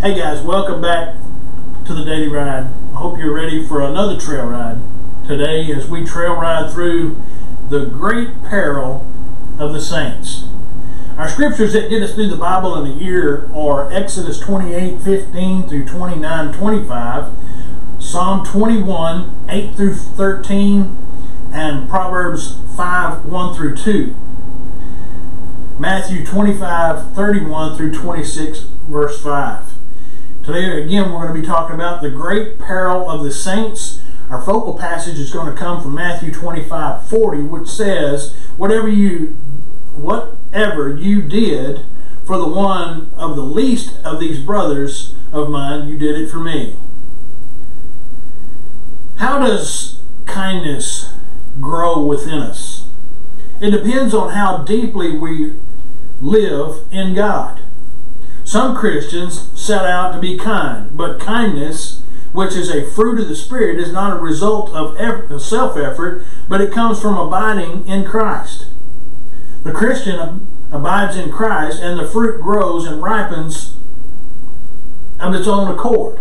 Hey guys, welcome back to the Daily Ride. I hope you're ready for another trail ride today as we trail ride through the great peril of the saints. Our scriptures that get us through the Bible in a year are Exodus 28:15 through 29:25, Psalm 21, 8 through 13, and Proverbs 5, 1 through 2. Matthew 25:31 through 26, verse 5. Today, again, we're going to be talking about the great peril of the saints. Our focal passage is going to come from Matthew 25:40, which says, whatever you did for the one of the least of these brothers of mine, you did it for me. How does kindness grow within us? It depends on how deeply we live in God. Some Christians set out to be kind, but kindness, which is a fruit of the Spirit, is not a result of self-effort, but it comes from abiding in Christ. The Christian abides in Christ, and the fruit grows and ripens of its own accord.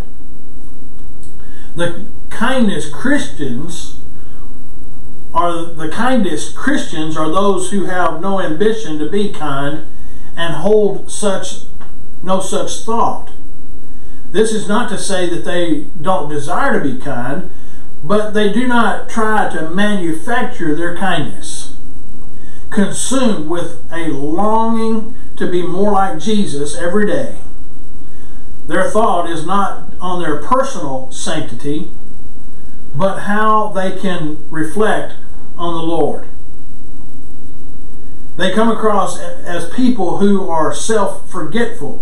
The kindest Christians are those who have no ambition to be kind and hold no such thought. This is not to say that they don't desire to be kind, but they do not try to manufacture their kindness. Consumed with a longing to be more like Jesus every day, their thought is not on their personal sanctity, but how they can reflect on the Lord. They come across as people who are self-forgetful.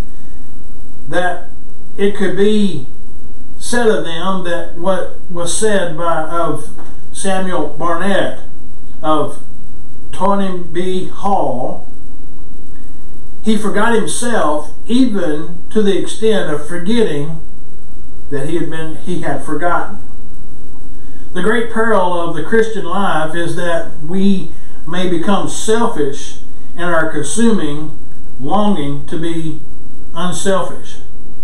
That it could be said of them that what was said of Samuel Barnett of Toynbee Hall, he forgot himself even to the extent of forgetting that he had forgotten. The great peril of the Christian life is that we may become selfish in our consuming longing to be unselfish.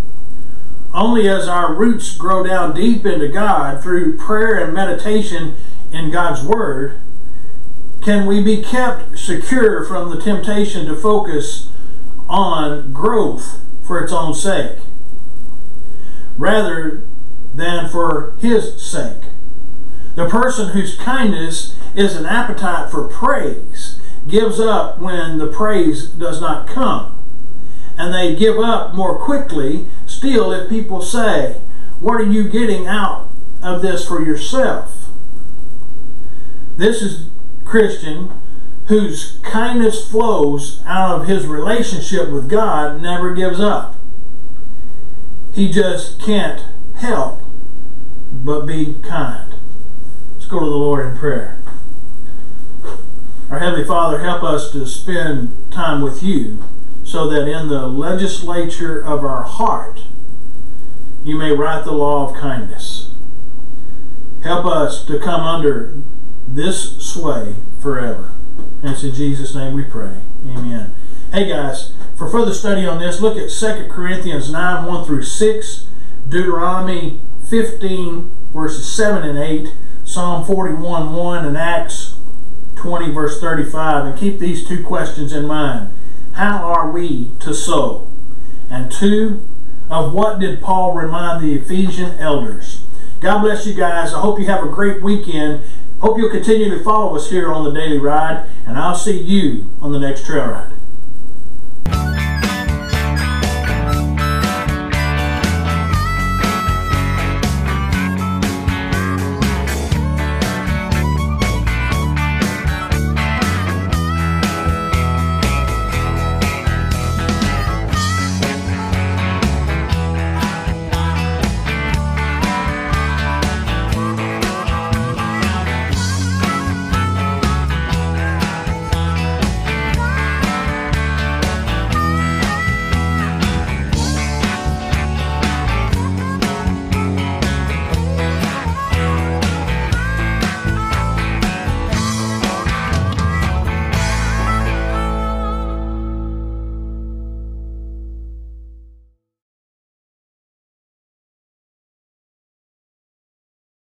Only as our roots grow down deep into God through prayer and meditation in God's Word can we be kept secure from the temptation to focus on growth for its own sake, rather than for His sake. The person whose kindness is an appetite for praise gives up when the praise does not come. And they give up more quickly still if people say, "What are you getting out of this for yourself?" This is Christian whose kindness flows out of his relationship with God, never gives up. He just can't help but be kind. Let's go to the Lord in prayer. Our Heavenly Father, help us to spend time with you so that in the legislature of our heart you may write the law of kindness. Help us to come under this sway forever. And it's in Jesus' name we pray. Amen. Hey guys, for further study on this, look at 2 Corinthians 9, 1 through 6, Deuteronomy 15, verses 7 and 8, Psalm 41, 1, and Acts 20, verse 35. And keep these two questions in mind. How are we to sow? And 2, of what did Paul remind the Ephesian elders? God bless you guys. I hope you have a great weekend. Hope you'll continue to follow us here on the Daily Ride, and I'll see you on the next trail ride.